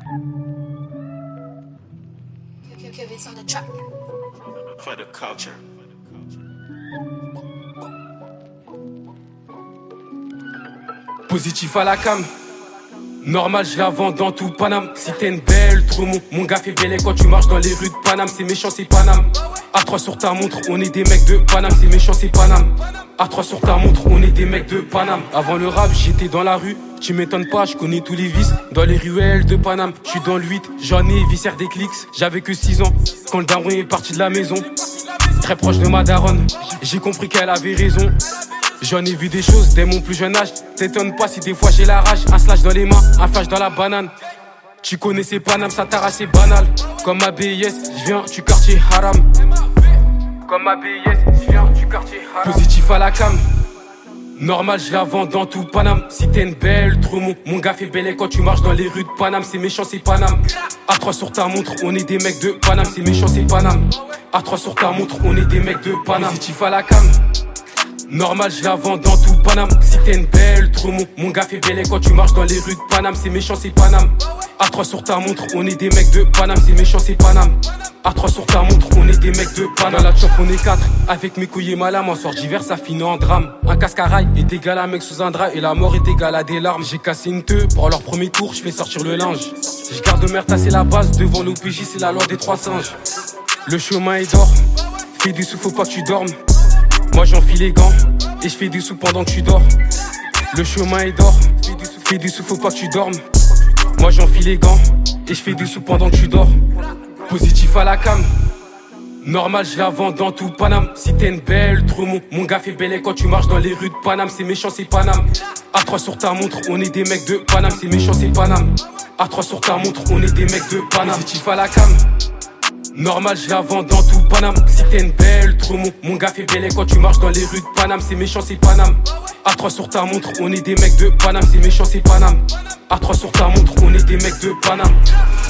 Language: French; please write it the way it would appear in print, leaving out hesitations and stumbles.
It's on the track. For the culture. Positif à la cam. Normal, je la vends dans tout Paname. Si t'es une belle, trop mon gars fait belle. Et quand tu marches dans les rues de Paname, c'est méchant, c'est Paname. A3 sur ta montre, on est des mecs de Paname. C'est méchant, c'est Paname. A3 sur ta montre, on est des mecs de Paname. Avant le rap, j'étais dans la rue. Tu m'étonnes pas, je connais tous les vices. Dans les ruelles de Paname, je suis dans le 8. J'en ai viscère des clics. J'avais que 6 ans quand le daron est parti de la maison. Très proche de ma daronne, j'ai compris qu'elle avait raison. J'en ai vu des choses dès mon plus jeune âge. T'étonnes pas si des fois j'ai la rage. Un slash dans les mains, un flash dans la banane. Tu connais ces Paname, ça t'arrache, c'est banal. Comme ma BIS, j'viens du quartier haram. Comme ma BIS, j'viens du quartier haram. Positif à la cam. Normal, je la vends dans tout Paname. Si t'es une belle, trop mon gars fait belle. Et quand tu marches dans les rues de Paname, c'est méchant, c'est Paname. A3 sur ta montre, on est des mecs de Paname. C'est méchant, c'est Paname. A3 sur ta montre, on est des mecs de Paname. Positif à la cam. Normal, je la vends dans tout Paname. Si t'es une belle, trop mon gars fait belle. Et quand tu marches dans les rues de Paname, c'est méchant, c'est Paname. A3 sur ta montre, on est des mecs de Paname. C'est méchant, c'est Paname. A3 sur ta montre, on est des mecs de Paname. Dans la chop, on est 4. Avec mes couilles et ma lame, en soir d'hiver, ça finit en drame. Un casque à rail est égal à un mec sous un drap. Et la mort est égale à des larmes. J'ai cassé une teuf pour leur premier tour, je fais sortir le linge. Je garde merde, c'est la base. Devant l'OPJ, c'est la loi des 3 singes. Le chemin est d'or. Fais du sous, faut pas que tu dormes. Moi j'enfile les gants et je fais des sous pendant que tu dors. Le chemin est d'or, fais des sous, faut pas que tu dormes. Moi j'enfile les gants et je fais des sous pendant que tu dors. Positif à la cam. Normal, je la vends dans tout Paname. Si t'es une belle, trop mon gars fait belle. Et quand tu marches dans les rues de Paname, c'est méchant, c'est Paname. A3 sur ta montre, on est des mecs de Paname. C'est méchant, c'est Paname. A3 sur ta montre, on est des mecs de Paname. Positif à la cam. Normal, je la vends dans tout Paname. Si t'es une belle, trop mon gars fait belle. Et quand tu marches dans les rues de Paname, c'est méchant, c'est Paname. A3 sur ta montre, on est des mecs de Paname. C'est méchant, c'est Paname. A3 sur ta montre, on est des mecs de Paname.